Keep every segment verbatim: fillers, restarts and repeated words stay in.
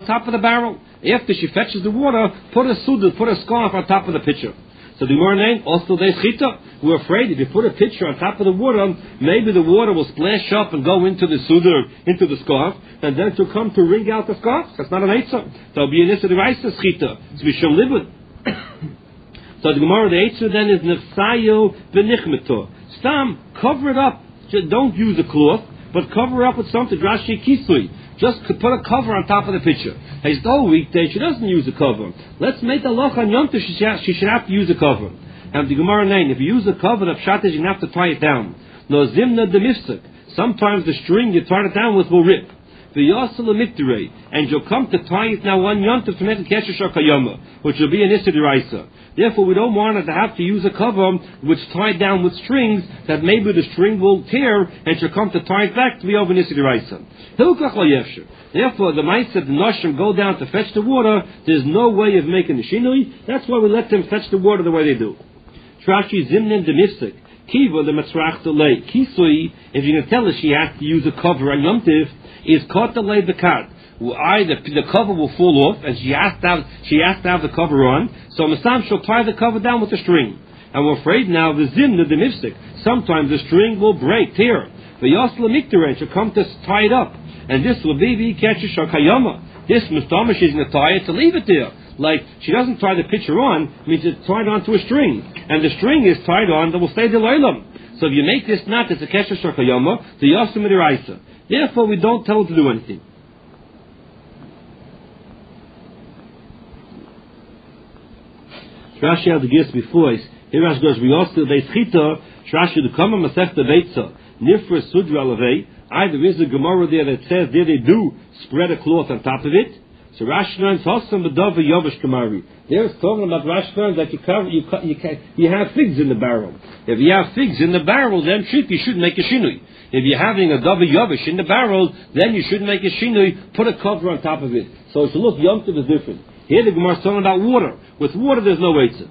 top of the barrel. After she fetches the water, put a suda, put a scarf on top of the pitcher. So the Gemara name also they chita. We're afraid if you put a pitcher on top of the water, maybe the water will splash up and go into the suda, into the scarf, and then to come to wring out the scarf. That's not an eitzah. So it'll be an issa deraisa chita. So we shall live with. So the Gemara, the eitzah then is nefsayo v'nichmeto. Stam, cover it up. Don't use a cloth, but cover up with something. Rashi kisui. Just put a cover on top of the pitcher. Hey, it's all weekday. She doesn't use a cover. Let's make a loch on Yom Tov. She, she should have to use a cover. And the Gemara name, if you use a cover, the pshat is you have to tie it down. No zimna demifsek. Sometimes the string you tie it down with will rip. The yasel mikterei, and you'll come to tie it now on Yom Tov to make a kesher shakayama, which will be an issa deraisa. Therefore, we don't want her to have to use a cover which tied down with strings that maybe the string will tear and she'll come to tie it back to be over issa deraisa. Therefore, the mice that the noshim go down to fetch the water, there's no way of making the shinui. That's why we let them fetch the water the way they do. Trashi zimnin demifsek. Kiva the matzrach delay. Kisui, if you can tell her she has to use a cover on Yom Tov, is caught delay the cut. Either the cover will fall off, and she has to have she has to have the cover on. So Masam she'll tie the cover down with the string. And we're afraid now the zimna the mifsik. Sometimes the string will break, tear. The yasla mikterin she'll come to tie it up, and this will be the catcher shakayama. This mustama she's going to tie it to leave it there. Like she doesn't tie the pitcher on, means it's tied onto a string, and the string is tied on that will stay the leilam. So if you make this knot, it's a catcher shakayama. The yasla midiraisa. Therefore, we don't tell her to do anything. Rashi had the gist before. Here Rashi goes, we also they chita. Rashi the common masech the beitza nifra sudra levei. I there is a Gemara there that says there they do spread a cloth on top of it. So Rashi learns hosam b'dava yovish kamari. There's talking about Rashi learns that you cover you you you have figs in the barrel. If you have figs in the barrel, then you should make a shinui. If you're having a dava yovish in the barrel, then you should make a shinui. Put a cover on top of it. So to look, Yom Tov is different. Here the Gemara is talking about water. With water, there's no eitzah.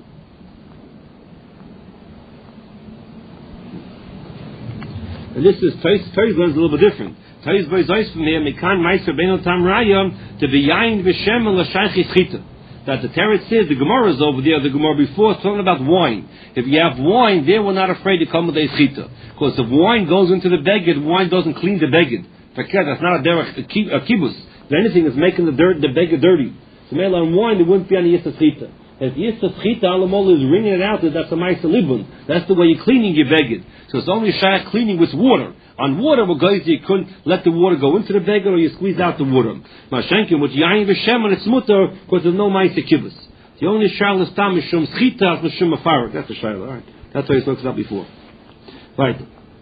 And this is Tais learns a little bit different. Tais boys ice from here. Mekan meiser beno tam rayam to be yain v'shem l'shaychis chita. That the Teretz says the Gemara is over there. The Gemara before is talking about wine. If you have wine, there we're not afraid to come with a chita, because if wine goes into the beged, wine doesn't clean the beged. That's not a derech a kibbutz. If anything is making the dirt the beged dirty. So male on wine, there wouldn't be any yisas chita. If yisas chita, alamol is wringing it out, that's a ma'isa libun. That's the way you're cleaning your beged. So it's only shayach cleaning with water. On water, well, guys, you couldn't let the water go into the beged, or you squeeze out the water. Mashenkin, with yayin v'shem, and it's mutter, because there's no ma'isa kibbutz. The only shayla is tam mishum chita, mishum afarak. That's the shayla, all right. That's why he talks about before. Right.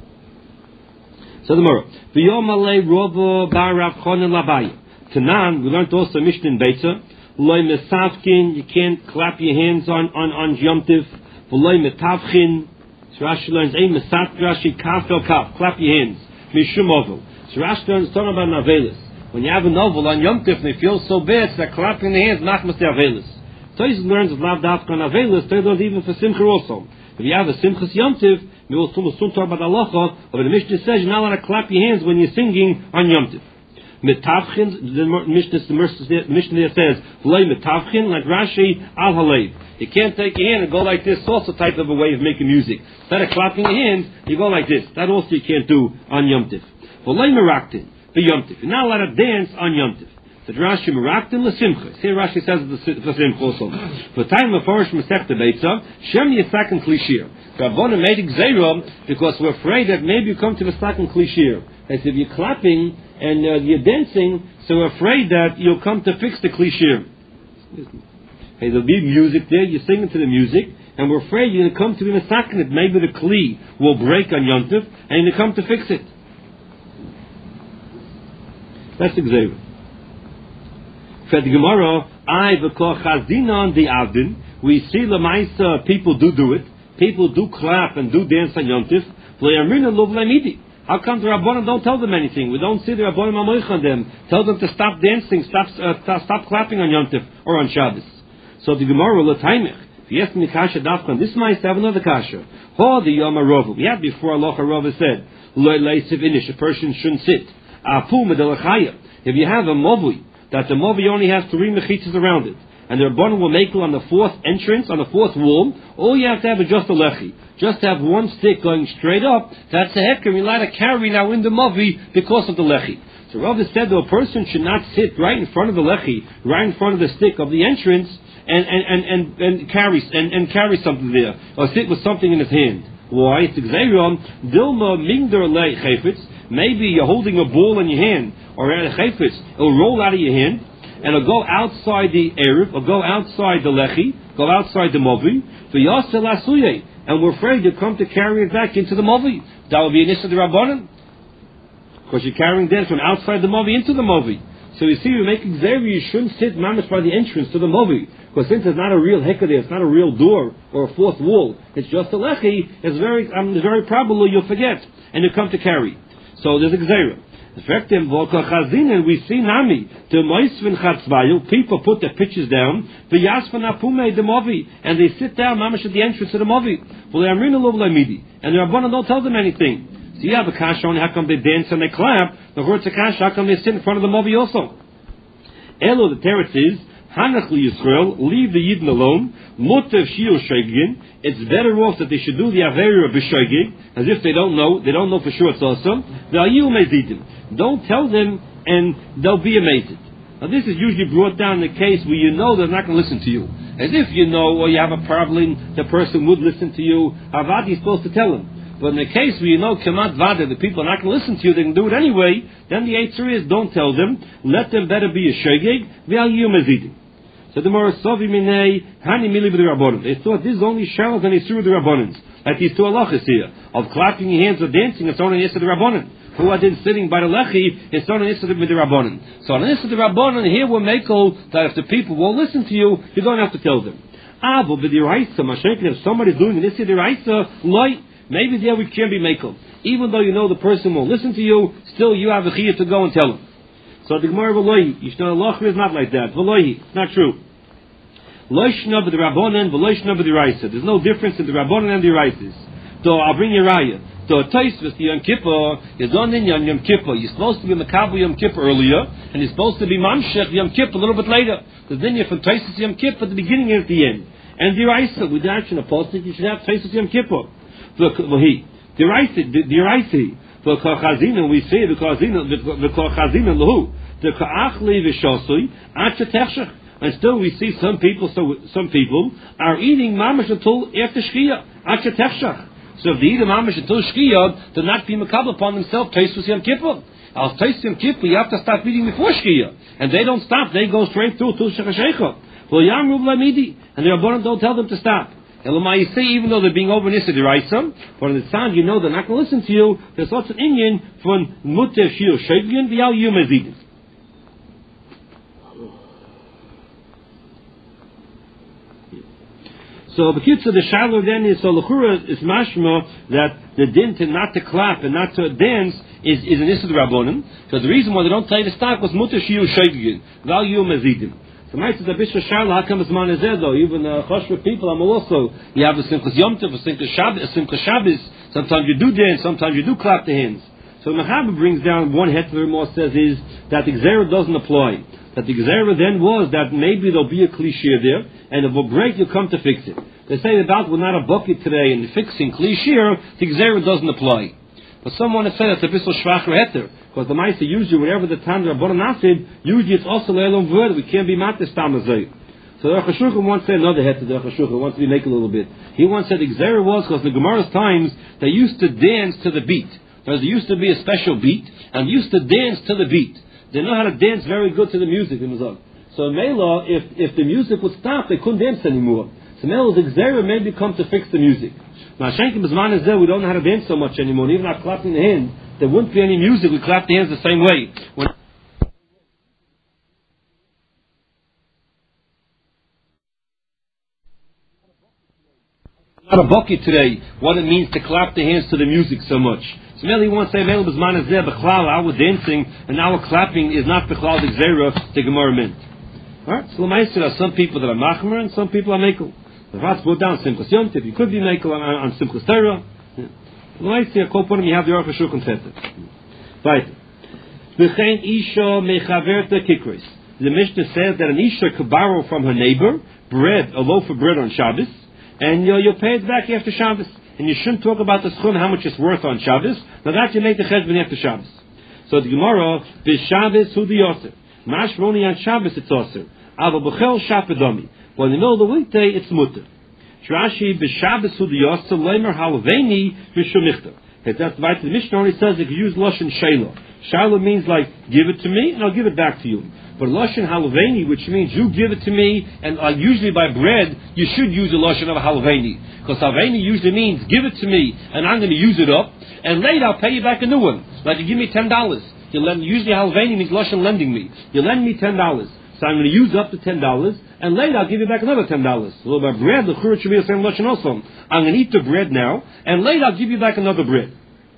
So the Gemara. V'yom alei robo bar Rav Chonin Labai. Tanan, we learned also Mishnah in Beitza. V'loy mesavkin, you can't clap your hands on on on Yom Tov. V'loy metavchin. So Rashi learns ein mesat Rashi kaf el kaf. Clap your hands. Mishum oval. So Rashi learns talking about navelis. When you have a novel on Yom Tov and it feels so bad, it's like clapping the hands, machmas the avelis. So he learns of lav dafka navelis. So he learns even for simcha also. If you have a simchas Yom Tov, we will soon talk about halacha. But the Mishnah says you're not allowed to clap your hands when you're singing on Yom Tov. Metavchin, the Mishnah, the Mishnah there says, "V'lei metavchin," like Rashi al halev. You can't take your hand and go like this. Also, type of a way of making music. Instead of clapping your hands, you go like this. That also you can't do on Yom Tov. V'lei meraktin, the Yom Tov. You're not allowed to dance on Yom Tov. The Rashi meraktin l'simcha. Here Rashi says the simcha also. For time of Farish Masechta Beitza, Shem Yisakin Klishir. Rabbana made Gzeiram because we're afraid that maybe you come to the second Klishir. As if you're clapping and uh, you're dancing, so we're afraid that you'll come to fix the Klishir. Hey, there'll be music there, you're singing to the music, and we're afraid you're going to come to be Masakin it. Maybe the Kli will break on Yom Tov, and you're going to come to fix it. That's the Gzeiram. For the Gemara, I v'kol chazinon the avdin. We see lemaisa people do do it. People do clap and do dance on Yom Tov. V'yamrina lov lemidi. How come the Rabbanan don't tell them anything? We don't see the Rabbanan mamoich on them. Tell them to stop dancing, stop uh, stop clapping on Yom Tov or on Shabbos. So the Gemara l'taimich. If you ask me kasha dafkan, this might have another kasha. Ho the Yom HaRova. We had before Allah HaRova said, lo leisiv inish. A person shouldn't sit. Afu medelachaya. If you have a movui that the Movi only has three mechitzas around it. And the Rabbanan will make it on the fourth entrance, on the fourth wall. All you have to have is just a lechi. Just to have one stick going straight up, that's a hecker. You're allowed to carry now in the Movi because of the lechi. So Rav said that a person should not sit right in front of the lechi, right in front of the stick of the entrance, and and and and, and carry and, and carry something there, or sit with something in his hand. Why? It's Xeron Dilma Mingder Le Chayfetz. Maybe you're holding a ball in your hand, or a chayfetz. It'll roll out of your hand, and it'll go outside the eruv, or go outside the lechi, go outside the movi. V'yasel asuye, and we're afraid to come to carry it back into the movi. That would be an issa d'Rabbanan, because you're carrying that from outside the movi into the movi. So you see, we're making xevi. You shouldn't sit mamish by the entrance to the movi, because since it's not a real hekah there, it's not a real door or a fourth wall. It's just a lechi. It's very, um, it's very probable you'll forget, and you come to carry. So there's a gzeira. Effective and we see nami the moisvin chatzvayu. People put their pitches down. The yasvan apume the movi, and they sit down mamish at the entrance to the movi. Well, they are amrina lo v'lamidi, and the Rabbanan don't tell them anything. So you have a kasha on how come they dance and they clap. The word's a kasha, how come they sit in front of the movi also? Elo, the teretz is Hanach li Yisrael, leave the Yidden alone. Mutev shiur shoygin. It's better off that they should do the avera b'shoygin, as if they don't know. They don't know for sure it's awesome. V'ayu mezidim. Don't tell them, and they'll be amazed. Now this is usually brought down in the case where you know they're not going to listen to you. As if you know, or you have a problem, the person would listen to you. Avadi is supposed to tell them. But in the case where you know Kamat Vada, the people are not going to listen to you, they can do it anyway, then the answer is, don't tell them, let them better be a shogeg, v'ayu mezidim. So the more Sovi Minei, Hani Mili with the Rabbanim. They thought this is only Shalos and Yisur with the Rabbanim. Like these two halachas here, of clapping your hands or dancing, it's only Yisur the Rabbanim. Who are then sitting by the Lechi, it's only Yisur with the Rabbanim. So on Yisur the Rabbanim, here we're making that if the people won't listen to you, you don't have to tell them. Ah, but with the Raisa, Mashenkin, if somebody's doing this, the Raisa, light, maybe there we can be makel. Even though you know the person won't listen to you, still you have a chiyah to go and tell him. So the Gemara V'lohi, Yishna Allah is not like that. V'lohi, it's not true. Loishna b'the Rabbanan, v'loishna b'the Raisa. There's no difference in the Rabbanan and the Raisas. So I'll bring you Raya. So Taisvus, the Yom Kippur, is on in Yom Yom Kippur. You're supposed to be Makabu Yom Kippur earlier, and you're supposed to be Mamshech Yom Kippur a little bit later. Because then you're from Taisvus Yom Kippur at the beginning and at the end. And the Raisa, with the action of posting, you should have Taisvus Yom Kippur. V'hi. The Raisa, the Raisa. V'kochazina, we say v'kochazina l'hu. The ka'achli v'shosui, atcha techshach. And still we see some people, so some people are eating mamash until after shkia, atcha techshach. So if they eat a mamash until shkia, they'll not be makabel upon themselves. Taisvus Yom Kippur. Al Taisvus Yom Kippur, you have to start eating before shkia, and they don't stop. They go straight through till shechashecha. Well, yamru v'lamidi, and the Rabbanan don't tell them to stop. Elamai, you say even though they're being over Nisa Deraisa, but in the sound you know they're not going to listen to you. There's also an Indian from Mutev Shiur Shoygin v'Yal Yumezid. So the kids of the Shiloh then is so Lechura is mashma that the din to not to clap and not to dance is is an issue of Rabbanim. Because the reason why they don't tell you to stop was Mutev Shiur Shoygin v'Yal Yumezidim. So my says a bishul Shiloh, how come it's man though? Even uh, choshva people, I'm also you have a simchas Yom Tov, a simchas Shabbos, a simchas Shabbos. Sometimes you do dance, sometimes you do clap the hands. So the Mechaber brings down one heter more says is that the Gzera doesn't apply. That the Gzera then was that maybe there'll be a cliche there, and if it will break, you'll come to fix it. They say about we're not a bucket today and fixing cliche, the Gzera doesn't apply. But someone has said it's a bishul shvacher heter, because the Maisa usually whenever the Tanra Rabbanan Asid, usually it's also leilom word. We can't be matis tamazay. So the Rosh Hashanah once said another heter. The Rosh Hashanah wants to be make a little bit. He once said the Gzera was because in the Gemara's times they used to dance to the beat. There used to be a special beat, and used to dance to the beat. They know how to dance very good to the music in Mazon. So Mela, if if the music would stop, they couldn't dance anymore. So Mela, the Gzera maybe come to fix the music. Now Shenkim Bizman is there, we don't know how to dance so much anymore. And even not clapping the hands, there wouldn't be any music, we clap the hands the same way. When not a bucket today, what it means to clap the hands to the music so much. So Meli wants to say, Meli Bizman is there, Bechlal, our dancing and our clapping is not Bechlal the Gzera, the Gemara meant. Alright, so Lamaisa, there are some people that are Machmer and some people are Mekel. The Vatz put down Simchas Yom Tov, you could be Mekel on, on Simchas Torah. Lamaisa, Koponim, you have the Aruch HaShulchan Tetet. Right. V'chein Isha Mechaverta Kikris. the Mishnah says that an Isha could borrow from her neighbor bread, a loaf of bread on Shabbos, and you'll, you'll pay it back after Shabbos. And you shouldn't talk about the schum, how much it's worth on Shabbos. Now that you make the cheshbon after Shabbos. So the Gemara, B'Shabbos hu diyoser. Mashma only on Shabbos it's oser. Ava b'chel shapadomi. But in the middle of the weekday it's mutter. Rashi B'Shabbos hu diyoser leimer halveni v'shumichta. That's why the Mishnah only says if you use lashon shayla. Shayla means like give it to me and I'll give it back to you. But lashon halveni, which means you give it to me, and uh, usually by bread you should use a lashon of halveni, because halveni usually means give it to me and I'm going to use it up, and later I'll pay you back a new one. Like you give me ten dollars. You lend. Usually halveni means lashon lending me. You lend me ten dollars, so I'm going to use up the ten dollars, and later I'll give you back another ten dollars. So by bread, the church should be the same lashon also. I'm going to eat the bread now, and later I'll give you back another bread.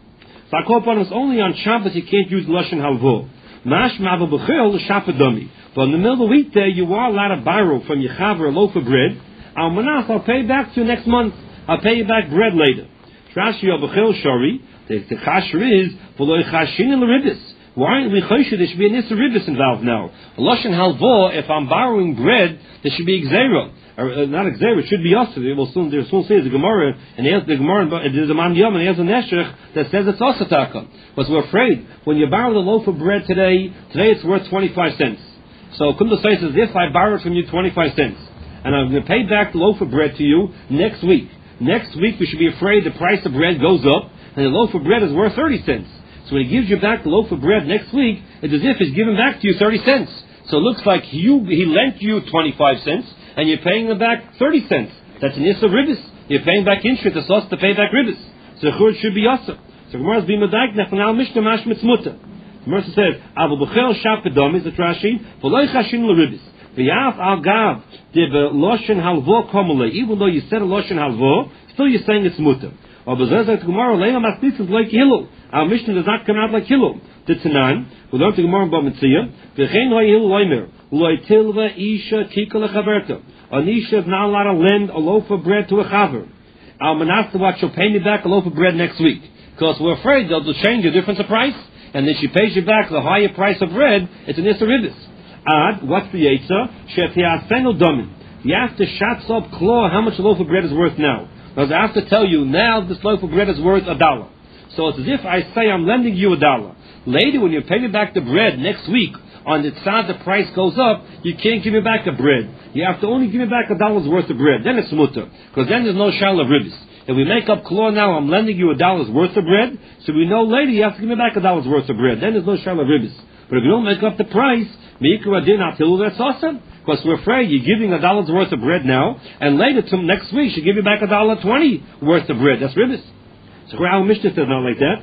So I call upon us only on Shabbos you can't use lashon halvo. Mash ma'ava b'chil the shapadami. But in the middle of the weekday, you are allowed to borrow from your chaver a loaf of bread. Al manas, I'll pay back to you next month. I'll pay you back bread later. Trashi al b'chil shari. The chasher is v'lo chashin in the ribbis. Why aren't we chosher? There should be an issa ribbis involved now. A lashon halvo. If I'm borrowing bread, there should be exera. Or uh, not exera, it should be also. They will soon, they'll soon say the Gemara, and he has the Gemara, there's a man yom, and he has a neshech that says it's also taka. But we're afraid, when you borrow the loaf of bread today, today it's worth twenty-five cents. So Kumda says as if I borrowed from you twenty-five cents, and I'm going to pay back the loaf of bread to you next week. Next week we should be afraid the price of bread goes up, and the loaf of bread is worth thirty cents. So when he gives you back the loaf of bread next week, it's as if he's giving back to you thirty cents. So it looks like you, he lent you twenty-five cents, and you're paying them back thirty cents. That's an issa ribbis. You're paying back interest. It's us to pay back ribbis. So the church should be asa. So Gemara's being medayik nechanal mishnah mashmitz muta. Gemara says, "Avu b'chel shapedom is the Rashi v'loy chashin l'ribbis v'yaf al gav de b'loshen halvo komule." Even though you said a loshen halvo, still you're saying it's muta. Or b'zezek Gemara leina masnitzes like hilul. Our mishnah does not come out like hilul. The Tanan we learned the Gemara in Bamitzia v'chein hoy hilul loimer. Loitilva isha tika lechaverta. An isha is not allowed to lend a loaf of bread to a chaver. Al manas to what she'll pay me back a loaf of bread next week, because we're afraid they'll change the difference of price, and then she pays you back the higher price of bread. It's an issa ribbis. Ad, what's the yetza? Shetiasenu domin. You have to shots up claw how much a loaf of bread is worth now. Because I have to tell you now this loaf of bread is worth a dollar. So it's as if I say I'm lending you a dollar. Later when you pay me back the bread next week, on the side the price goes up, you can't give me back a bread. You have to only give me back a dollar's worth of bread. Then it's mutter, because then there's no shal of ribbis. If we make up claw now, I'm lending you a dollar's worth of bread, so we know later you have to give me back a dollar's worth of bread. Then there's no shal of ribbis. But if you don't make up the price, meikra din atil that's awesome, because we're afraid you're giving a dollar's worth of bread now, and later to next week she'll give you back a dollar twenty worth of bread. That's ribbis. So our Mishnah says not like that.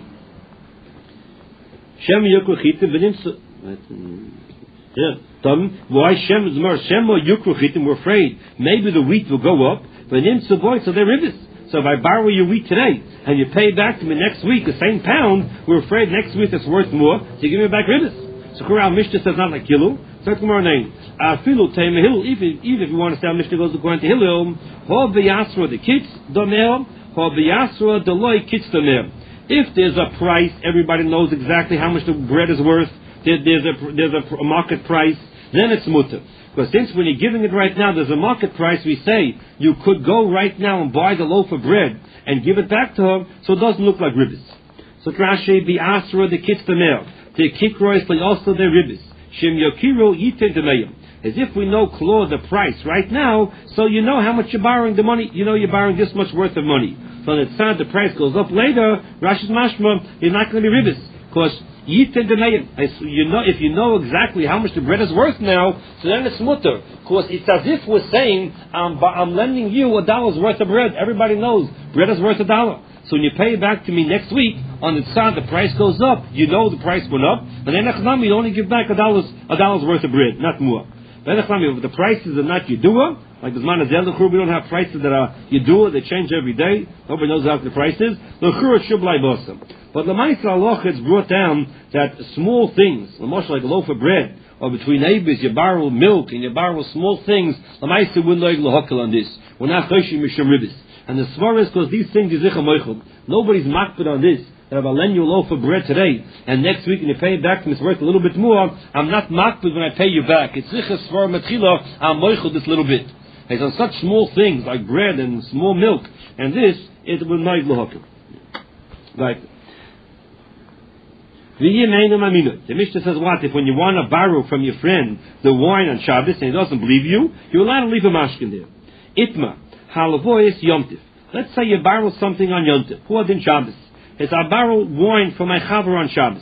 Shem yukru chitim v'nimsu. Yeah. Why Shem is more Shem or Yukruchitim? We're afraid maybe the wheat will go up, but in boy, so they're ribbis. So if I borrow your wheat today and you pay back to me next week the same pound, we're afraid next week it's worth more, so you give me back ribbis. So Kural Mishnah says not like Hillel. So tomorrow name. Afilu Tema Hillel. Even even if you want to say Mishnah goes according to Hillel, Ho b'Yasra the kitz domer, Ho b'Yasra the loy kitz domer. If there's a price, everybody knows exactly how much the bread is worth. There, there's a there's a, a market price. Then it's mutter. Because since when you're giving it right now, there's a market price. We say you could go right now and buy the loaf of bread and give it back to her, so it doesn't look like ribbis. So Rashi be asra the kitz the the kikrois like also the ribbis. Shem yokiro yitin the as if we know claw the price right now, so you know how much you're borrowing the money. You know you're borrowing this much worth of money. So on the side the price goes up later. Rashi's mashma, you're not going to be ribbis because yitin the you know if you know exactly how much the bread is worth now, so then it's mutter. Because it's as if we're saying I'm, I'm lending you a dollar's worth of bread. Everybody knows bread is worth a dollar. So when you pay it back to me next week, on the side the price goes up. You know the price went up, and then you only give back a dollar's a dollar's worth of bread, not more. If the prices are not Yedua, like the man of Zelda, we don't have prices that are Yedua, they change every day. Nobody knows how the price is. The Churah should lie bossam. But the Ma'aseh Halacha has brought down that small things, almost like a loaf of bread, or between neighbors, you borrow milk and you borrow small things. The Ma'aseh wouldn't like lahakal on this. We're not choshim misham ribbis. And the svar is because these things is icha moichel. Nobody's makbid on this. that if I lend you a loaf of bread today, and next week and you pay it back and it's worth a little bit more, I'm not makbid when I pay you back. It's zichas for metchila, I'm moichel this little bit. It's on such small things like bread and small milk, and this, it will not lohakim. Right. The Mishnah says what? If when you want to borrow from your friend the wine on Shabbos and he doesn't believe you, you're allowed to leave a mashkin there. Itma, halavois yomtiv. Let's say you borrow something on yomtiv. Who in Shabbos? It's I borrow wine from my chaver on Shabbos.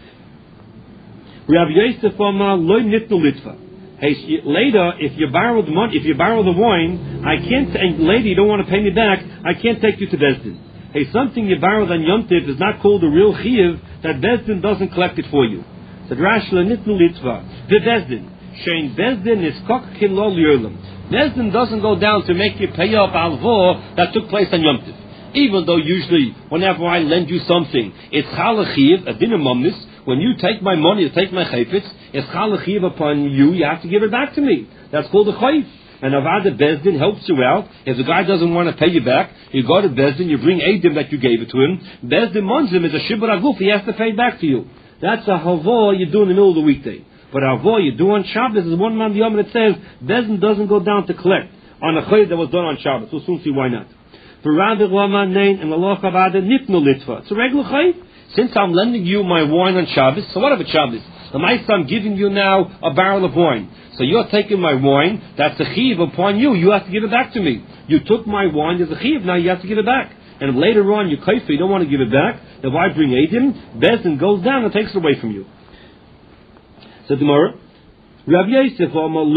Rav Yosef Omar loy nitnu litva. Hey, later, if you borrow the money, if you borrow the wine, I can't. And later, you don't want to pay me back. I can't take you to Bezdin. Hey, something you borrowed on Yom Tiv is not called a real chiyuv that Bezdin doesn't collect it for you. So Rashi nitnu litva the Bezdin shein Bezdin is kokkin lo liolam. Bezdin doesn't go down to make you pay up alvo that took place on Yom Tiv. Even though usually, whenever I lend you something, it's chalachiv, a dinner momnis. When you take my money, you take my chayfetz, it's chalachiv upon you, you have to give it back to me. That's called a chayf. And Avada Bezdin helps you out. If the guy doesn't want to pay you back, you go to Bezdin, you bring Eidim that you gave it to him. Bezdin Monzim is a shibur aguf, he has to pay it back to you. That's a havo you do in the middle of the weekday. But havo you do on Shabbos is one man yom that says, Bezdin doesn't go down to collect on a chayf that was done on Shabbos. We'll soon see why not. For Rabbi Rama Nain and Allah Chavada Nipnu Litva. It's a regular chayf. Since I'm lending you my wine on Shabbos, so what about Shabbos? The Maisa, I'm giving you now a barrel of wine. So you're taking my wine, that's a chiv upon you, you have to give it back to me. You took my wine, there's a chiv, now you have to give it back. And if later on you kaifa, you don't want to give it back, if I bring Eidim, Bezdin goes down and takes it away from you. So tomorrow, Rav Yosef,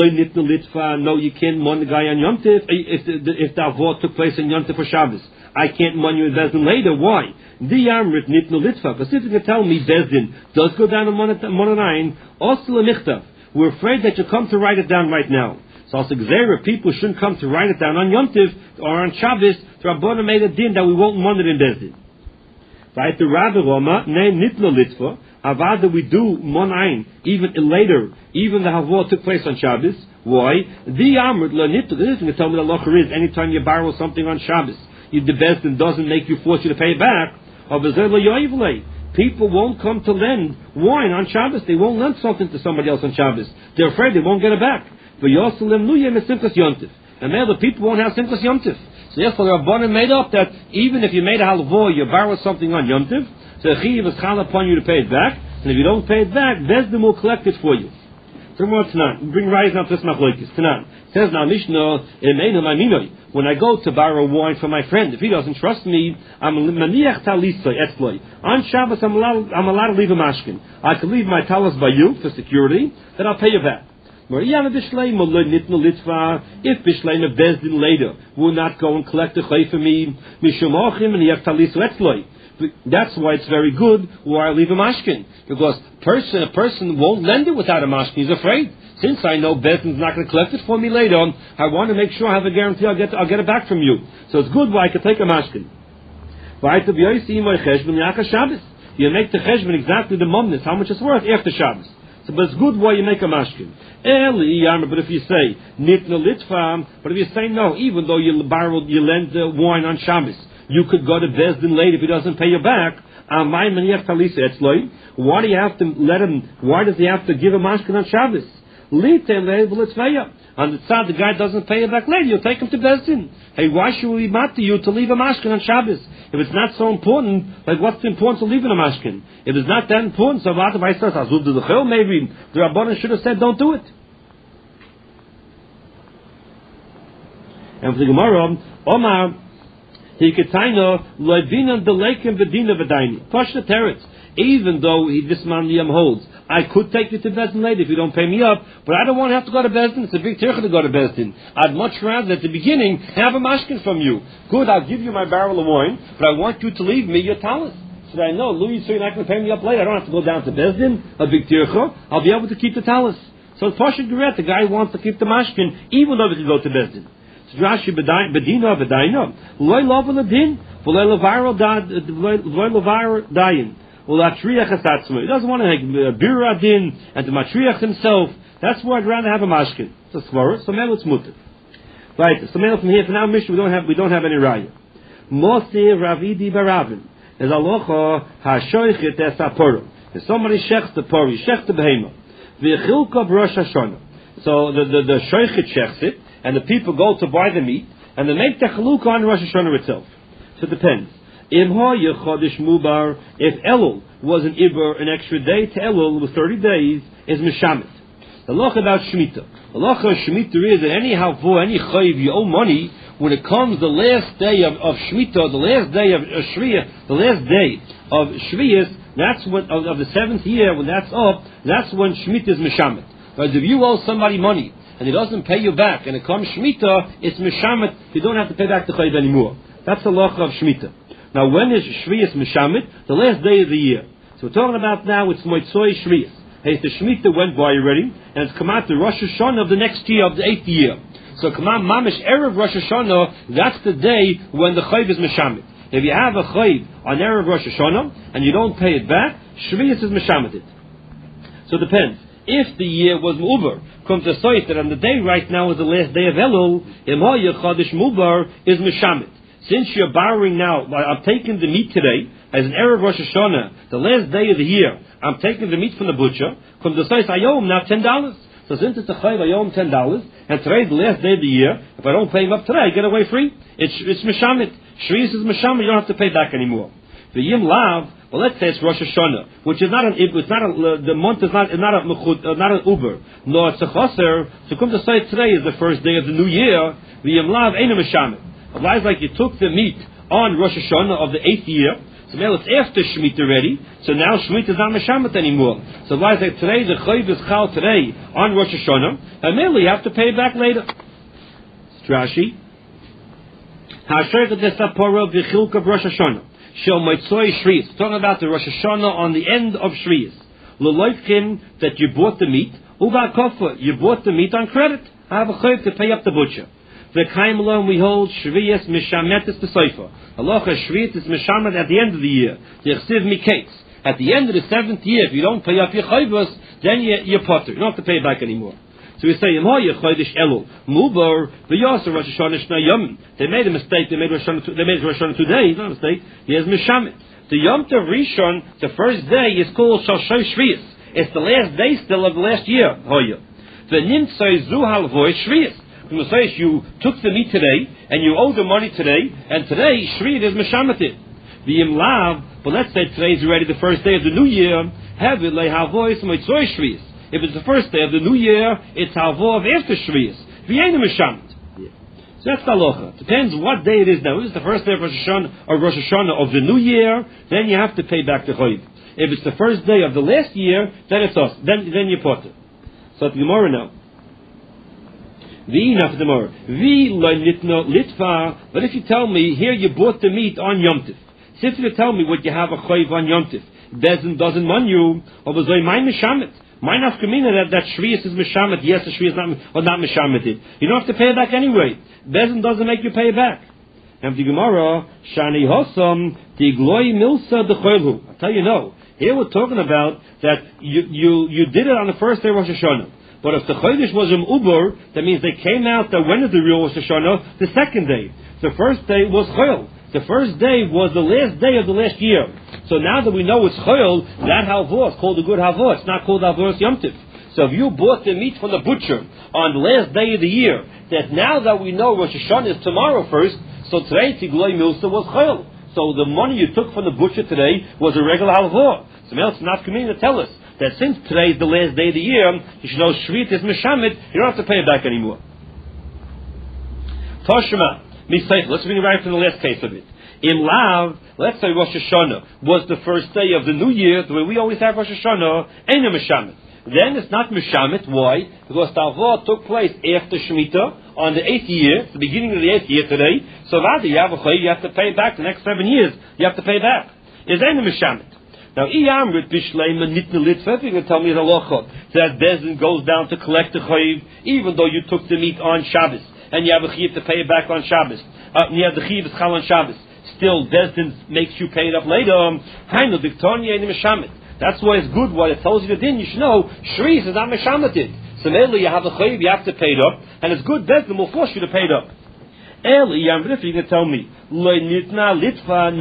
no, you can't mon the guy on Yom Tiv if the, if the avot took place on Yom Tiv for Shabbos. I can't mon you with Bezdin later. Why? The Yamrit nitnu litva. Because if you can tell me Bezdin does go down on Monanayin, also a michtav. We're afraid that you come to write it down right now. So also Gzera, people shouldn't come to write it down on Yom Tiv or on Shabbos. So Rabbana made a din that we won't mon it in Bezdin. Right? The Rabbi Roma name nitnu litva. Avada we do monayin even later, even the havor took place on Shabbos. Why? The Yamrit la nitnu. This is going to tell me the locher is anytime you borrow something on Shabbos, you the Bezdin doesn't make you force you to pay it back. People won't come to lend wine on Shabbos. They won't lend something to somebody else on Shabbos. They're afraid they won't get it back. And now the people won't have Simchas Yom Tiv. So therefore the Rabbanan made up that even if you made a halvor, you borrow something on Yom Tiv, so the chiv is chal upon you to pay it back, and if you don't pay it back, Bezdin will collect it for you. So more Tanan. Bring rise now to this machlokes. Tanan. Says now Mishnah, when I go to borrow wine from my friend, if he doesn't trust me, I'm maniach talisay etzloi. On Shabbos, I'm allowed, I'm allowed to leave a mashkin. I can leave my talis by you for security, then I'll pay you back. If Bishleim Bezdin later will not go and collect the chay for me, that's why it's very good where I leave a mashkin. Because person, a person won't lend it without a mashkin. He's afraid. Since I know Bezdin's not going to collect it for me later on, I want to make sure I have a guarantee I'll get, I'll get it back from you. So it's good where I can take a mashkin. You make the cheshbon exactly the momness, how much it's worth after Shabbos. So, but it's good why you make a mashkin. But if you say nitna litva, but if you say no, even though you borrowed, you lend the wine on Shabbos, you could go to Bezdin later if he doesn't pay you back. Why do you have to let him? Why does he have to give a mashkin on Shabbos? On the side, the guy doesn't pay you back later. You'll take him to Bezdin. Hey, why should we matter you to leave a mashkin on Shabbos? If it's not so important, like what's important to leave in a mashkin? If it's not that important, so what if I says Azud the Chil? Maybe the Rabbanan should have said, don't do it. And for the Gemara, Omar, he ketaino loivinan deleikim v'dina v'daini. Pashta teretz. Even though he, this man Yom holds, I could take you to Bezdin later if you don't pay me up, but I don't want to have to go to Bezdin. It's a big tircha to go to Bezdin. I'd much rather at the beginning have a mashkin from you. Good, I'll give you my barrel of wine, but I want you to leave me your talis. So that I know, Louis, so you're not going to pay me up later. I don't have to go down to Bezdin, a big tircha. I'll be able to keep the talis. So it's Pasha Geret, the guy wants to keep the mashkin, even though he can go to Bezdin. So Rashi bedina bedina, loy lovel adin, v'loy levar dayin. He doesn't want to have a birur adin and to matriach himself. That's why I'd rather have a mashkin. It's a svara. So now it's mutter. Right. So now from here for now, Mishnah, we don't have we don't have any raya. Moshe Ravidi Baravin. is alocha hashoichet es aporo. If somebody shechs the pori, shechs the behema, v'chilka b'Rosh Hashanah. So the the, the shoichet shechs it, and the people go to buy the meat, and they make the chalukah on Rosh Hashanah itself. So it depends. If Elul was an Iber, an extra day to Elul was thirty days, is Mishamet. The law about Shemitah. The law of Shemitah is that any halvo, any chayiv, you owe money when it comes the last day of, of Shemitah, the last day of uh, Shviyah, the last day of Shviyah, that's when, of, of the seventh year, when that's up, that's when Shemitah is Mishamet. But if you owe somebody money, and he doesn't pay you back, and it comes Shemitah, it's Mishamet, you don't have to pay back the chayiv anymore. That's the law of Shemitah. Now, when is Shviyas Mishamet? The last day of the year. So we're talking about now, it's Moitzoi Shviyas. Hey, the Shemitah went by already, and it's come out the Rosh Hashanah of the next year, of the eighth year. So come out Mamish Erev Rosh Hashanah, that's the day when the Chayv is Mishamet. If you have a Chayv on Erev Rosh Hashanah, and you don't pay it back, Shviyas is Mishameted. So it depends. If the year was Mubar, comes to say that on the day right now is the last day of Elul, Imhoya Chodesh Mubar is Mishamet. Since you're borrowing now, I'm taking the meat today, as an Erev Rosh Hashanah, the last day of the year, I'm taking the meat from the butcher, comes to say, I owe him now ten dollars. So since it's a chayv, I owe him ten dollars, and today's the last day of the year, if I don't pay him up today, I get away free. It's it's Mishamet. Shviyas is Mishamet, you don't have to pay back anymore. The Yim Lav, well, let's say it's Rosh Hashanah, which is not an, it's not a, the month is not, is not a, uh, not an Uber, nor it's a chaser, so come to say today is the first day of the new year, the Yim Lav ain't a Mishamet. Otherwise, like you took the meat on Rosh Hashanah of the eighth year, so now it's after Shemitah already, so now Shemitah is not Mishamet anymore. So otherwise, like today, the Chayv is Chal today on Rosh Hashanah, and merely you have to pay it back later. Rashi. Ha'asherka desapora v'chilka Rosh Hashanah. Shel Moitzoi Shviyas. Talking about the Rosh Hashanah on the end of Shviyas. L'loifkin, that you bought the meat. Uva kofa, you bought the meat on credit. I have a Chayv to pay up the butcher. The Kaimla, we hold Shviyas Mishametis B'Seifa. Allah Shviyas is Mishamet at the end of the year. The Chsiv Miketz. At the end of the seventh year, if you don't pay up your chayvus, then you, you're potter. You don't have to pay it back anymore. So we say, Yemoya Chodesh Elul Mubar v'Yasser Rosh Hashanah Shnei Yom. They made a mistake. They made Rosh Hashanah. They made Rosh Hashanah today. It's not a mistake. He has Mishamet. The Yom Tov Rishon, the first day, is called Shoshay Shviyas. It's the last day still of the last year. Hoya. The Nimtzai Zuhal Voy Shviyas. You say you took the meat today and you owe the money today, and today Shviyat is Mishameted. The Imlav, but let's say today is already the first day of the new year. Have it like Havois Moitzoi Shviyas. If it's the first day of the new year, it's Havoh after Shviyas. V'yein Mishamet. So that's the halacha. Depends what day it is now. If it's the first day of Rosh Hashanah or Rosh Hashanah of the new year, then you have to pay back the chayv. If it's the first day of the last year, then it's us. Then then you put it. So at the Gemara now. But if you tell me, here you bought the meat on Yom Tif. Since you tell me what you have a chayv on Yom Tif, Bezin doesn't man you, or was I my mishamet? My nafkamina that that shviyas is mishamet, yes, the shviyas not or not mishameted. You don't have to pay it back anyway. Bezin doesn't make you pay it back. And the Gemara, Shani Hosam, the Gloi Milsa de Choilhu. I tell you no. Here we're talking about that you you you did it on the first day of Rosh Hashanah. But if the Chodesh was an Uber, that means they came out that when is the real Rosh Hashanah? The second day. The first day was Choil. The first day was the last day of the last year. So now that we know it's Choil, that Halvor is called a good Halvor. It's not called Halvor Yom Tif. So if you bought the meat from the butcher on the last day of the year, that now that we know Rosh Hashanah is tomorrow first, so today Tigloi Milsa was Choil. So the money you took from the butcher today was a regular Halvor. Somebody else is not coming to tell us that since today is the last day of the year, you should know Shvit is Mishamet, you don't have to pay it back anymore. Toshma, Misayf, let's bring it right from the last case of it. In Lav, let's say Rosh Hashanah was the first day of the new year, the way we always have Rosh Hashanah, ain't a Mishamet. Then it's not Mishamet, why? Because Talvah took place after Shemitah, on the eighth year, the beginning of the eighth year today, so rather you have a chay, you have to pay back the next seven years, you have to pay back. Is ain't a Mishamet. Now, Iyamrit Bishleima Nitna Litva, if you can tell me the locha, that Bezin goes down to collect the chayiv, even though you took the meat on Shabbos, and you have a chayiv to pay it back on Shabbos, uh, and you have the chayiv is chal on Shabbos, still Bezin makes you pay it up later, Hainu Victoria in Mishamet. That's why it's good, what it tells you the din, you should know, Shris is not Mishameted. So mainly you have the chayiv, you have to pay it up, and it's good, Bezin will force you to pay it up. El Iyamrit, if you can tell me, Lo Nitna Litva, no.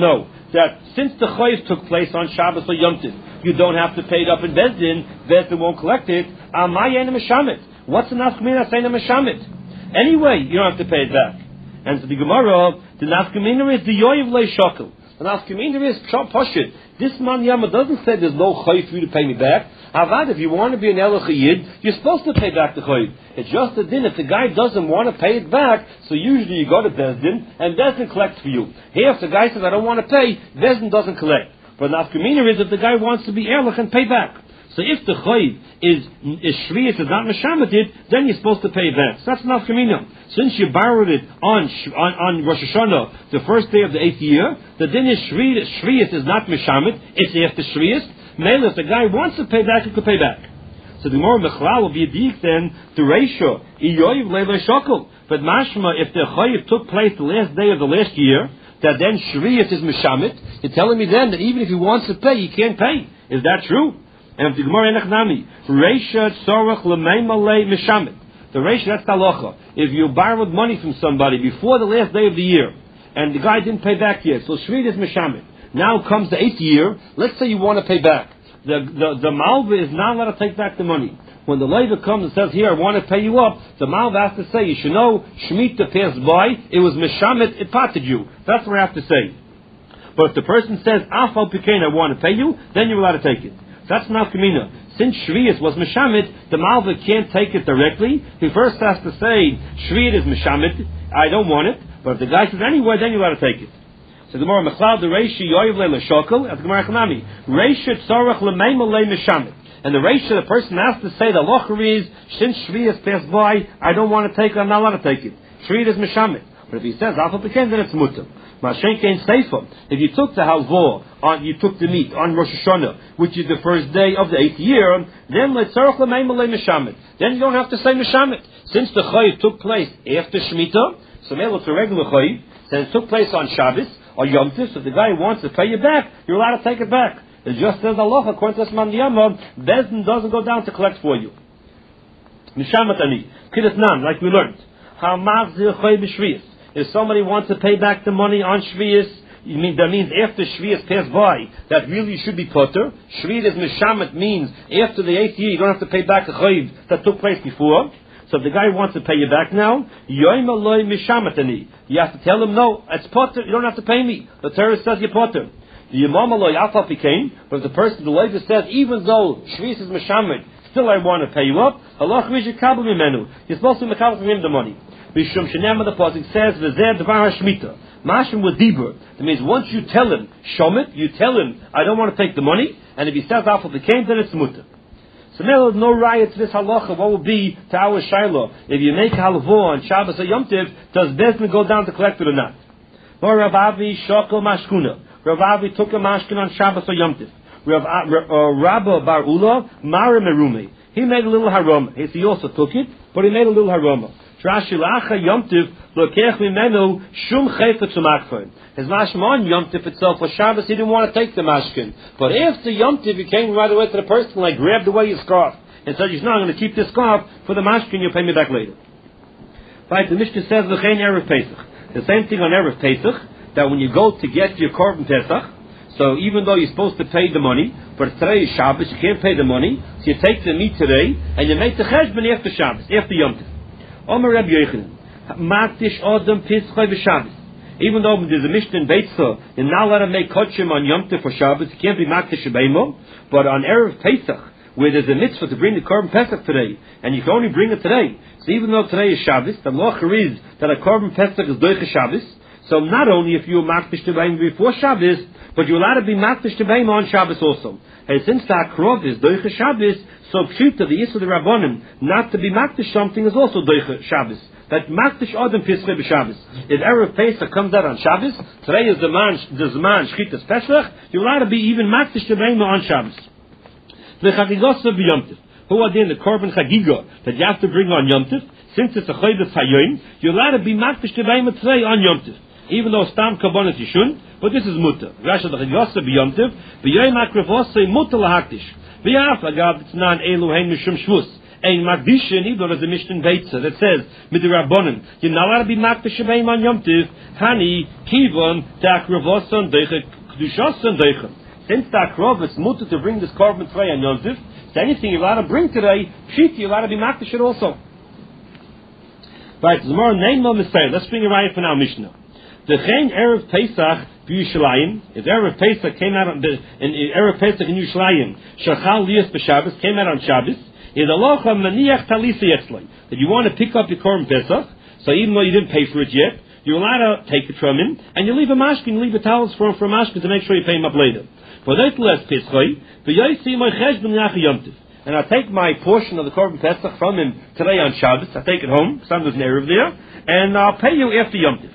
that since the chayiv took place on Shabbos or Yom Tov, you don't have to pay it up in Bezdin, Bezdin won't collect it. What's the nafkamina saying a meshamit? Anyway, you don't have to pay it back. And to the Gemara, the nafkamina is the yoyiv le shokel. The nafkamina is poshit. This man yama doesn't say there's no chayiv for you to pay me back. Avad, if you want to be an elach yid, you're supposed to pay back the chayiv. It's just a din. If the guy doesn't want to pay it back, so usually you go to Bezdin, and Bezdin collects for you. Here, if the guy says, I don't want to pay, Bezdin doesn't collect. But nafkamina is if the guy wants to be elach and pay back. So if the chayiv is is shviyas, is not meshamated, then you're supposed to pay back. So that's nafkamina. Since you borrowed it on on, on Rosh Hashanah, the first day of the eighth year, the din is shviyas, shviyas is not meshamet, it's after shviyas. Mele, if the guy wants to pay back, he could pay back. So the more mechlal will be a dik then, the ratio, iyoyiv leiloi shokel. But mashma, if the chayiv took place the last day of the last year, that then shviyas is meshamet, you're telling me then that even if he wants to pay, he can't pay. Is that true? And the Gemara Enechnami, Reisha Tzorach L'Meimalei Mishamet. The Reisha, that's halacha. If you borrowed money from somebody before the last day of the year, and the guy didn't pay back yet, so Shvid is Mishamet. Now comes the eighth year, let's say you want to pay back. The, the, the Malva is not allowed to take back the money. When the Levi comes and says, here, I want to pay you up, the Malva has to say, you should know, Shemitah passed by, it was Mishamet, it parted you. That's what I have to say. But if the person says, Afal Pikain, I want to pay you, then you're allowed to take it. That's nafkamina. Since Shviyas was Meshamit, the Malva can't take it directly. He first has to say, Shviyat is Meshamit, I don't want it. But if the guy says anyway, then you're allowed to take it. So the more Mechlal, the Reishi, Yoyiv le Shokel, at the Gemara Chanami, Reishi Tzorach L'Meimel le Meshamit. And the Reishi, the person has to say, the Locher is, since Shviyas passed by, I don't want to take it, I'm not allowed to take it. Shviyat is Meshamit. But if he says, Alpha Pekin, then it's Mutter. Mashenkein Seifa. If you took the halvor on, you took the meat on Rosh Hashanah, which is the first day of the eighth year, then letzarach l'meimalei mishamet. Then you don't have to say mishamet. Since the chayiv took place after Shemitah, so maybe it's a regular chayiv, then it took place on Shabbos or Yom Tov. So if the guy wants to pay you back, you're allowed to take it back. It just says Allah, according to Asman Yama, Bezdin doesn't go down to collect for you. Mishamet ani kidat nan, like we learned. Hamach zil chayiv b'shviyas. If somebody wants to pay back the money on Shviyas, you mean, that means after Shviyas passed by, that really should be potter. Shviyas Mishamet means after the eighth year, you don't have to pay back a chayiv that took place before. So if the guy wants to pay you back now, Yoim Eloi Mishametani. You have to tell him, no, it's potter, you don't have to pay me. The Torah says you're potter. The Yimam Eloi Afal Pikain, but if the person, the Levi says, even though Shviyas is Mishamet, still I want to pay you up, Allah You're supposed to be makabel from him the money. Bishum Shenema, the pasuk says, "V'zeh dvar hashmita." Mashim with dibur. That means once you tell him shomit, you tell him I don't want to take the money, and if he says after the came, then it's mutter. So now no riot to this halacha. What will be to our shiloh if you make halvo on Shabbos or Yom Tov? Does Bezdin go down to collect it or not? Or Rav Avi shokel mashkuna. Rav Avi took a mashkin on Shabbos or Yom Tov. Rabba bar Ula mara merumi. He made a little haroma. He also took it, but he made a little haroma. Rashi lacha Yom Tov lokech mimenu shum chayfetz umakfon. His mashkin on Yom Tov itself for Shabbos, he didn't want to take the mashkin. But after Yom Tov, he came right away to the person, like grabbed away his scarf and said, "You know, I'm going to keep this scarf for the mashkin. You'll pay me back later." Right? The Mishnah says v'chein erev Pesach. The same thing on erev Pesach, that when you go to get your korban Pesach, so even though you're supposed to pay the money, but today is Shabbos, you can't pay the money, so you take the meat today and you make the cheshbon after Shabbos, after Yom Tov. Omer Rabbi Yochanan, Makdish Odom Pischoi v'Shabbos. Even though there's a Mishnah in Beitzah, you're not allowed to make kodshim on Yom Tov for Shabbos, you can't be Makdish Beimo, but on Erev Pesach, where there's a mitzvah to bring the korban Pesach today, and you can only bring it today. So even though today is Shabbos, the locher is that a korban Pesach is doiche Shabbos. So not only if you're Makdish Beimo before Shabbos, but you're allowed to be Makdish Beimo on Shabbos also. And since the Akrov is doiche Shabbos, so Pshuta, the Yisra the Rabbanim, not to be Makdish something is also doiche Shabbos. That Makdish Odom Pischei b'Shabbos. If Erev Pesach comes out on Shabbos, today is the man, the Zman Shchitas Pesach, you're allowed to be even Makdish Beimo on Shabbos. The Chagigosa b'Yom Tov. Who are there in the Korban Chagiga that you have to bring on Yom Tov? Since it's a Chodesh Hayoim, you're allowed to be Makdish Beimo today on Yom Tov. Even though Stam Kabbalah you shouldn't, but this is Mutter. Rasha the Chagigosa b'Yom Tov, b'Yoim Akrivosei Mutter lahakdish. V'yaf agav it's nan elu hein mishum shvus. Ein makdishin even as a Mishnah Beitzah that says with the Rabbanim you're not allowed to be makdish beim on Yom Tov. Hani kivon ta'akravoson deiche Kedushas and Deichem. Since the Akrov is mutter to bring this korban today on Yom Tov, so anything you're allowed to bring today, Pshit, you're allowed to be makdish it also. Right, tomorrow name of Messiah. Let's bring a riot for now, Mishnah. The Chen Erev Pesach B'Yushalayim, if Erev Pesach came out on the, in Erev Pesach in Yushalayim, Shachal Lias B'Shabbos, came out on Shabbos, is Alocha Maniach Talisa Yetzlai, that you want to pick up your korban Pesach, so even though you didn't pay for it yet, you're allowed to take it from him, and you leave a mashkin, you leave a towels for him for a mashkin to make sure you pay him up later. For that less Pesachai, V'Yoysi Moy Chesh B'Nach Yom Tov. And I take my portion of the korban Pesach from him today on Shabbos. I take it home. Sunday an Erev there, and I'll pay you after Yom Tov.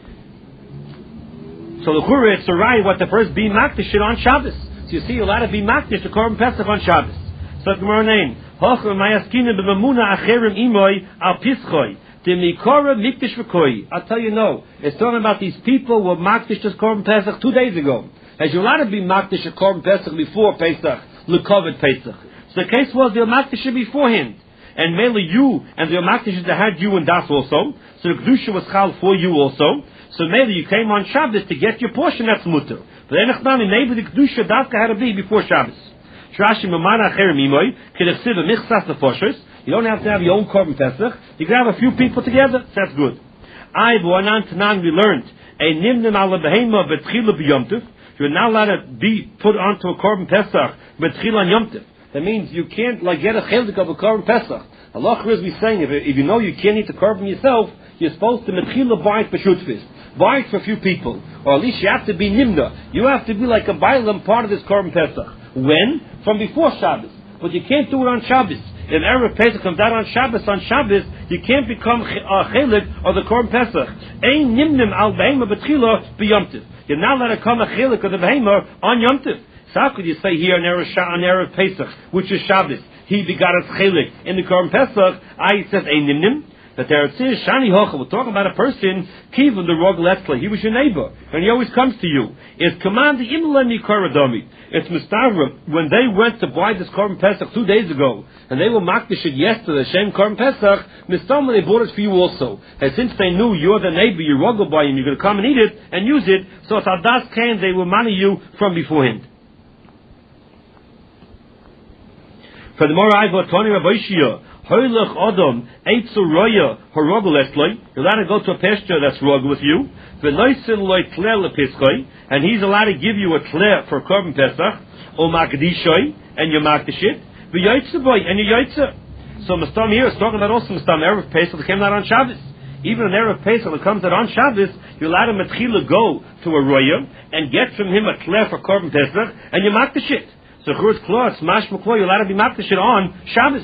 So the Chura, it's a right what the first be makdish it on Shabbos. So you see, you're allowed to be makdish the korban Pesach on Shabbos. So the Gemara name Hochel Mayaskina b'Mamuna Acherim Imoy Al Pischoi Demikora Mikdish V'Koi. I'll tell you no. It's talking about these people who were makdish this korban Pesach two days ago. As you're allowed to be makdish a korban Pesach before Pesach, Lekovet Pesach. So the case was the Makdish beforehand. And mainly you and the Makdish that had you and Das also. So the Kedusha was chal for you also. So mainly you came on Shabbos to get your portion, that's mutter. But then maybe the Kedusha Dafka had to be before Shabbos. You don't have to have your own korban Pesach. You can have a few people together. That's good. I, Buanan we learned. A nimnim ala behema betchila b'yomtiv. You're not allowed to be put onto a korban Pesach betchila on Yom Tov. That means you can't like get a chelik of a korban Pesach. Allah is be saying if, if you know you can't eat the korban yourself, you're supposed to metchila buy it for shutfis, buy it for a few people, or at least you have to be nimna. You have to be like a bailam part of this korban Pesach. When? From before Shabbos, but you can't do it on Shabbos. If Erev Pesach comes out on Shabbos, on Shabbos you can't become a chelik of the korban Pesach. Ein nimnim al behema betchila b'yomtiv. You're not allowed to come a chelik of the behema on Yom Tov. So how could you say here on Erev, on Erev Pesach, which is Shabbos, he begot us chelik in the korban Pesach? I says ein nimnim. That there it says shani hocha. We're talking about a person kivun the rog letzla. He was your neighbor, and he always comes to you. It's command the imleni karadomi. It's mistavra when they went to buy this korban Pesach two days ago, and they were makdish it yesterday. Shem korban Pesach. Mistavra they bought it for you also. And since they knew you're the neighbor, you rogel by him, you're going to come and eat it and use it. So it's adas kain they will money you from beforehand. For the more I got Tony Rabbi Hoylech Adam, Eitzu Roya, Horogel Esloi, you're allowed to go to a pasture that's rogel with you, V'noisin loy tleh lepiskoi, and he's allowed to give you a tleh for korban Pesach, or makdishoi, and you makdish it, V'yoytze boy, and you yoytze. So Mastam here is talking about also Mastam Erev Pesach that came out on Shabbos. Even an Erev Pesach that comes out on Shabbos, you're allowed to metchila go to a Roya, and get from him a tleh for korban Pesach, and you makdish it. So Chur's Klo, it's Mash Meklo, you're allowed to be makdish it on Shabbos.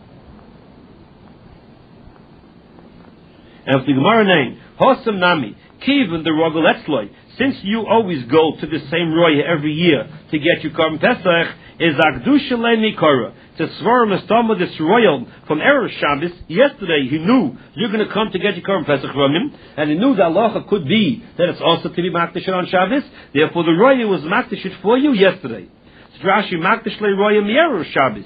And if the Gemara name, Hosam Nami, Kivin the Rogel Etzloi, since you always go to the same Roya every year to get your korban Pesach, is Akdusha Le Mikora. To swear Mastama this royal from Erev Shabbos, yesterday he knew you're going to come to get your korban Pesach from him, and he knew that Allah could be that it's also to be Makdish on Shabbos, therefore the Roya was Makdish for you yesterday. Rashi Makdish Le Roya Erev Shabbos.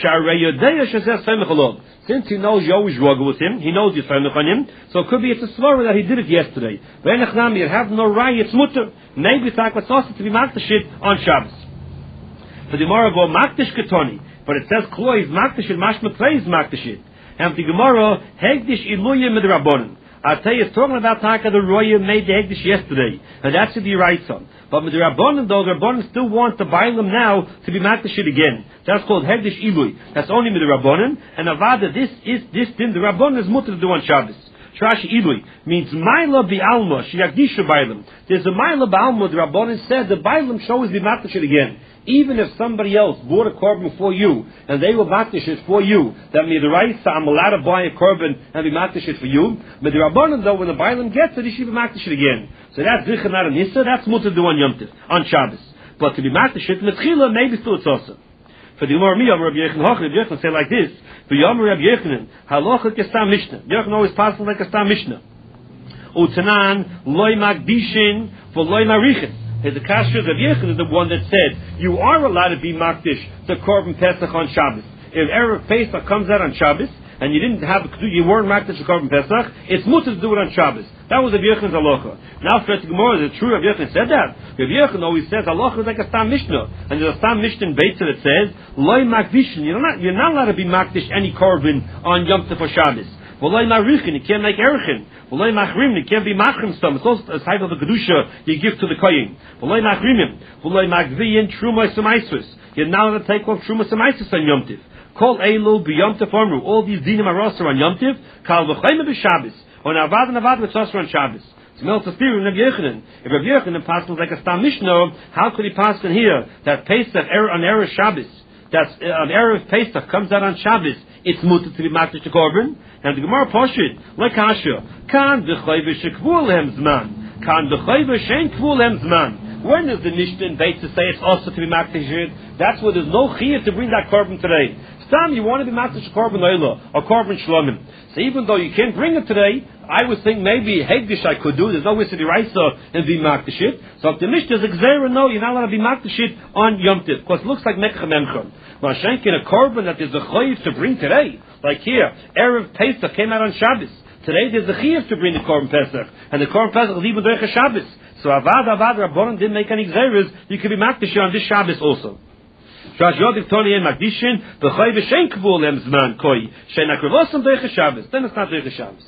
Since he knows you always rogel with him, he knows you're famich on him, so it could be it's a svara that he did it yesterday. But you have no right, it's mutter. Maybe it's also to be makdish it on Shabbos. For the Gemara go makdish ketoni, but it says kloy is makdish it, mashma klei is makdish it. And the Gemara hegdish iluya midrabanan. I'll tell you, it's talking about Taka the Roya made the hegdish yesterday, and that's the right son. But with the Rabbanan, though, the Rabbanan still want to buy them now to be makdish it again. That's called hegdish ilui. That's only with the Rabbanan, and avada this is this thing the Rabbanan is mutter to do on Shabbos. Trash ilui means maila bi'alma sheyagdisha bailam. There's a maila bi'alma. The Rabbanan said the bailam shows the makdish it again. Even if somebody else bought a korban for you, and they will makdish it for you, that means the right, so I'm allowed to buy a korban and be makdish it for you. But the Rabbanan, though, when the bailam gets it, he should be makdish it again. So that's zichan not an issa, that's mutter to do on Yom Tov, on Shabbos. But to be makdish it, metchila, maybe still it's also. For the Gemara Miyam, Rabbi Yechon Hochel, Rabbi Yechon say like this, V'yom Rabbi Yechonin, halacha kestam mishnah. Yechon always passes like kestam mishnah. Utanan, loy makdishin, v'loy marichin. The kasher of Yechon is the one that said, you are allowed to be makdish the korban Pesach on Shabbos. If Erev Pesach comes out on Shabbos, and you didn't have you weren't makdish the korban Pesach, it's mutter to do it on Shabbos. That was Rav Yochanan's halacha. Now, for the Gemara, is it true Rav Yochanan said that? Rav Yochanan always says halacha is like a Stam Mishnah, and there's a Stam Mishnah in Beitzer that says loy makdishin. You're not you're not allowed to be makdish any korban on Yom Tov or Shabbos. V'loy marichin, you can't make erichin. V'loy machrim, you can't be machrim stam. It's also a type of the kedusha you give to the kohen. V'loy machrimim, v'loy magviyin truma semaisus. You're now going to take off truma semaisus on Yom Tov. Kol elu b'Yom Tov amru. All these dinim are also on Yom Tov. Kal v'chayim b'Shabbos. On avad and avad it's also on Shabbos. It's melt to theory of Rav Yochanan. If Rav Yochanan passes like a Stam Mishnah, how could he pass in here that Pesach er, on Erev Shabbos? That's uh, on Erev Pesach comes out on Shabbos. It's mutter to be makdish the korban. And the Gemara Poshit, like Asher, kan d'chayve shekvul hem zman, kan d'chayve shein kvul hem zman. When does the Mishnah in Beitz say it's also to be makdish it? That's where there's no chiyuv to bring that korban today. Stam, you want to be makdish korban oila or korban shlomim. So even though you can't bring it today, I would think maybe hegdish I could do. There's no way to be raisa and be makdish it. So if the Mishnah is exera, no, you're not allowed to be makdish it on Yom Tov, because it looks like mekcha memcha. Mashenkin a korban that there's a chayiv to bring today, like here, Erev Pesach came out on Shabbos. Today there's a chayiv to bring the korban Pesach, and the korban Pesach is even doich a Shabbos. So avad avad Rabbanan didn't make any xeris. You could be makdish on this Shabbos also. Then it's not doich a Shabbos.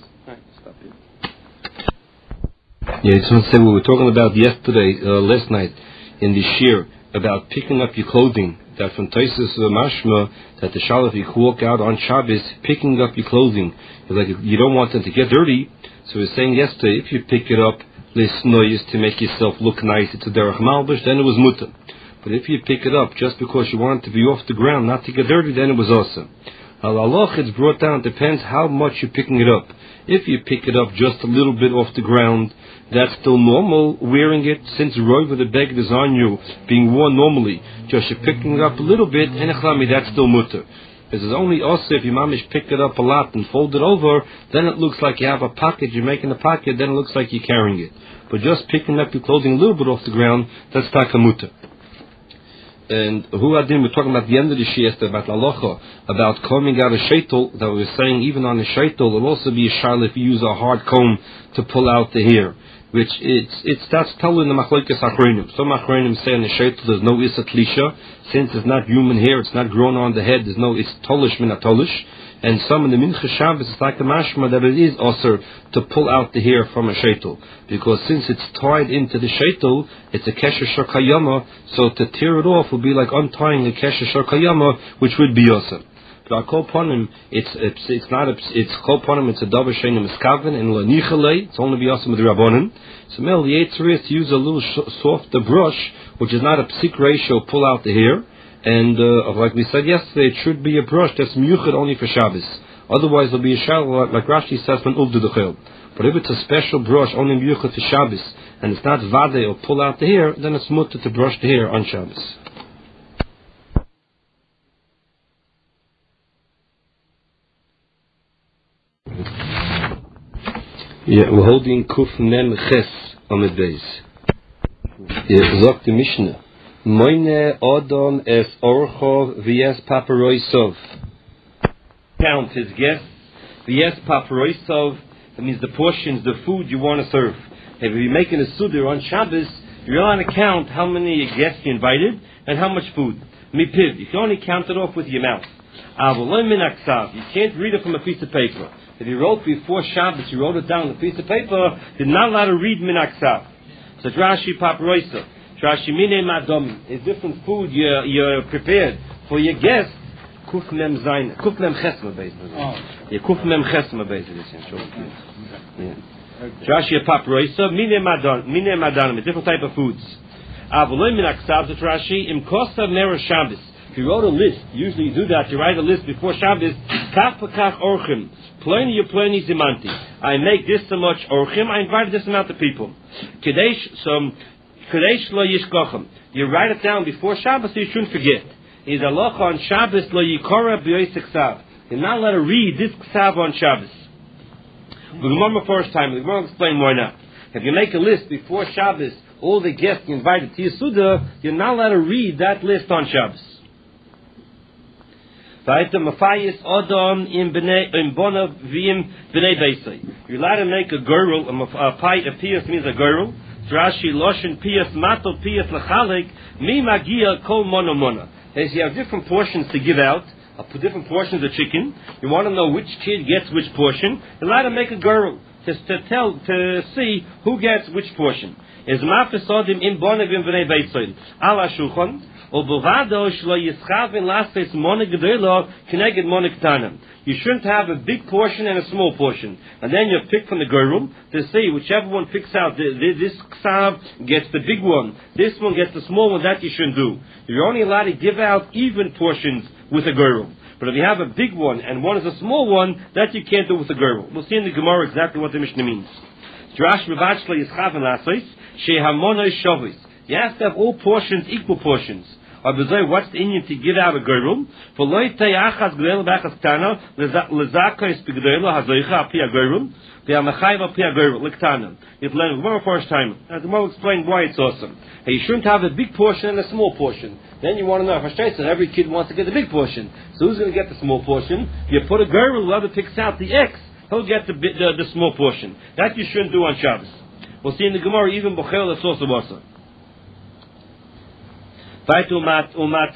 Yeah, I just want to say what we were talking about yesterday, uh, last night, in the shir, about picking up your clothing. That from Taisus uh, Mashma, that the Shalaf, you walk out on Shabbos, picking up your clothing. It's like you don't want them to get dirty. So we were saying yesterday, if you pick it up, noise to make yourself look nice, it's a derech malbush, then it was mutter. But if you pick it up just because you want it to be off the ground, not to get dirty, then it was awesome. Al-Allah, it's brought down, it depends how much you're picking it up. If you pick it up just a little bit off the ground, that's still normal. Wearing it, since Roiva the Beged is on you, being worn normally, just you're picking it up a little bit, and that's still mutter. This is only also if your mamish pick it up a lot and fold it over, then it looks like you have a pocket, you're making a pocket, then it looks like you're carrying it. But just picking up your clothing a little bit off the ground, that's takamuta. And who Adim, we're talking about the end of the shiesta, about Lalocha, about combing out a shaitel, that we were saying even on a shaitel, it'll also be a shal if you use a hard comb to pull out the hair. Which it's it's that's telling the machlokes achronim. Some achronim say in the shaitel there's no isat lisha, since it's not human hair, it's not grown on the head. There's no it's tolish min atolish. And some in the mincha Shabbos it's like the mashma that it is also to pull out the hair from a shaitel, because since it's tied into the shaitel, it's a kesher shakayama. So to tear it off would be like untying a kesher shakayama, which would be awesome. But kol ponim, it's it's it's not a, it's kol ponim, it's a davar sheinu miskaven and la nichale. It's only be awesome with the rabbanon. So mel the eitzur is to use a little sh- softer brush, which is not a psik ratio, pull out the hair. And uh, like we said yesterday, it should be a brush that's miyuchad only for Shabbos. Otherwise, it'll be a shal like Rashi says from uvdu dechel. But if it's a special brush only miyuchad for Shabbos, and it's not vade or pull out the hair, then it's mutter to brush the hair on Shabbos. Yeah, we're holding Kuf Mem Ches on the days. Yeah, sagt the Mishnah. Moine Odom es Orcho v'es Paparoisov. Count his guests. V'es Paparoisov. That means the portions, the food you want to serve. If you're making a Sudar on Shabbos, you're on to count how many guests you invited and how much food. Mipiv, you can only count it off with your mouth. Avoloi min aksav. You can't read it from a piece of paper. If you wrote before Shabbos, you wrote it down on a piece of paper, you're not allowed to read min aksav. So Rashi Paparoisov. Rashi mine madom is different food you're, you're prepared for your guest. Kuf mem zayin, kuf mem chesma basically. Yeah, kuf mem chesma basically. Rashi paproisa mine madon, mine madon, a different type of foods. Avoloi min aksav to Rashi im kosav nera Shabbos. If you wrote a list, usually you do that. You write a list before Shabbos. Kach pekach orchim, pleni pleni zimanti. I make this so much orchim. I invited this amount of people. Kadesh some. You write it down before Shabbos so you shouldn't forget. Is Allah on Shabbos lo yikora b'yois ksav. You're not allowed to read this ksav on Shabbos. The Gemara first time, the Gemara will explain why not. If you make a list before Shabbos, all the guests you invited to your Suda, you're not allowed to read that list on Shabbos. Weiter, Mafayis Odom in Bnei in Bona Vim Bnei Beisai. You're allowed to make a girl, a pie, a pias means a girl. Rashi Loshin pias mato pias lachalik mi magia kol mono mono. As you have different portions to give out, uh, different portions of chicken. You want to know which kid gets which portion. You're allowed to make a girl to, to tell to see who gets which portion. Is mafisodim in Bona Vim Bnei Beisai ala shulchan. You shouldn't have a big portion and a small portion. And then you pick from the gerum to see whichever one picks out. This ksav gets the big one. This one gets the small one. That you shouldn't do. You're only allowed to give out even portions with a gerum. But if you have a big one and one is a small one, that you can't do with a gerum. We'll see in the Gemara exactly what the Mishnah means. You have to have all portions equal portions. What's the Indian to give out a girl? For loytei achas gdela b'achas tana lezakos b'gdela hazoicha api a girl v'amachayv api a girl liktana. You have to learn one first time. And the Gemara will explain why it's awesome. Hey, you shouldn't have a big portion and a small portion. Then you want to know if Hashem every kid wants to get the big portion. So who's going to get the small portion? You put a girl, whoever picks out the X, he'll get the the, the small portion. That you shouldn't do on Shabbos. We'll see in the Gemara even b'chel that's also awesome. But you're allowed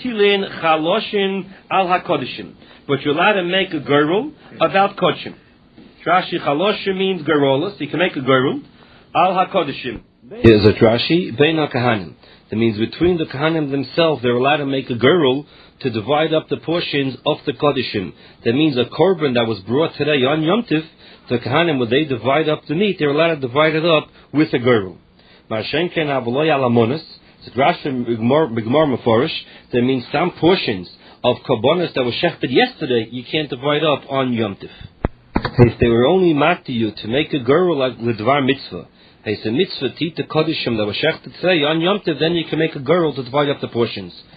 to make a gerul about kodshim. Rashi chaloshim means gerolos. You can make a gerul al hakodshim. Here's a Rashi bein hakahanim. That means between the kahanim themselves, they're allowed to make a gerul to divide up the portions of the kodshim. That means a korban that was brought today on Yom Tiv, the kahanim, when they divide up the meat, they're allowed to divide it up with a gerul. Marshenken avoloy alamonis. That means some portions of korbanos that were shechted yesterday, you can't divide up on Yom Tiv. If they were only mat to you to make a girl like l'dvar mitzvah, it's a mitzvah to eat the kodishim that were shechted today on Yom Tiv, then you can make a girl to divide up the portions.